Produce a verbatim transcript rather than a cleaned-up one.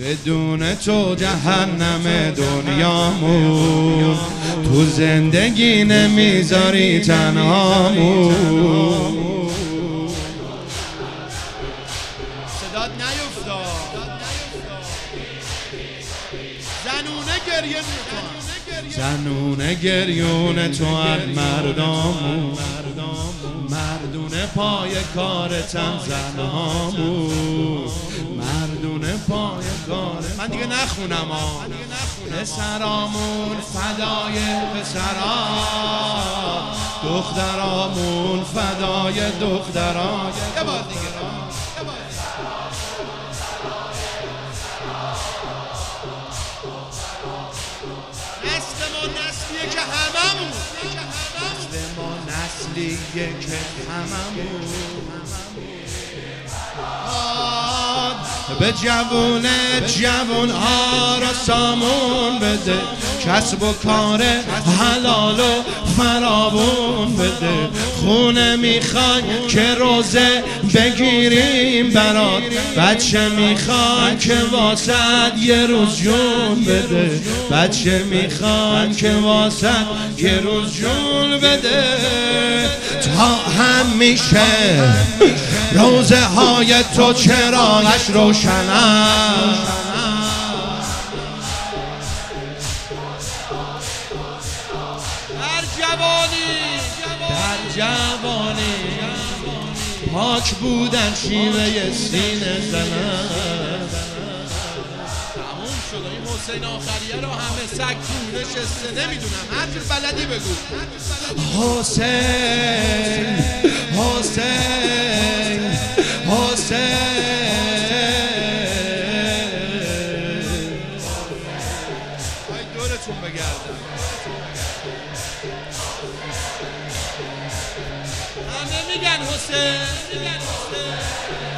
بدون تو جهنم دنیامون، تو زندگی نمیذاری تنهامون. صدات نیفتاد. زنونه گریه میکن، زنونه گریون تو از مردامون، مردونه پای کارتن زنهامون، مردونه پای کار. من دیگه نخونم ها. پسرامون فدای پسرا، دخترامون فدای دخترا. یه بار دیگه نسل ما نسلیه که هممون، نسل ما نسلیه که هممون به جوون جوون ها را سامون بده، کسب و کار حلال و فراوون بده. خونه میخوای که روزه بگیریم برات، بچه میخوای که واسد یه روز جون بده، بچه میخوای که واسد یه روز جون بده. تا همیشه روزه های تو چراغش روشن است، در جوانی در جوانی پاک بودن شیوه سینه زنن. تموم شد این حسین آخریه رو همه سگ تو نشسته. نمیدونم هر جور بلدی بگو. حسین حسین حسین های دورتون بگردم. همه میگن حسین.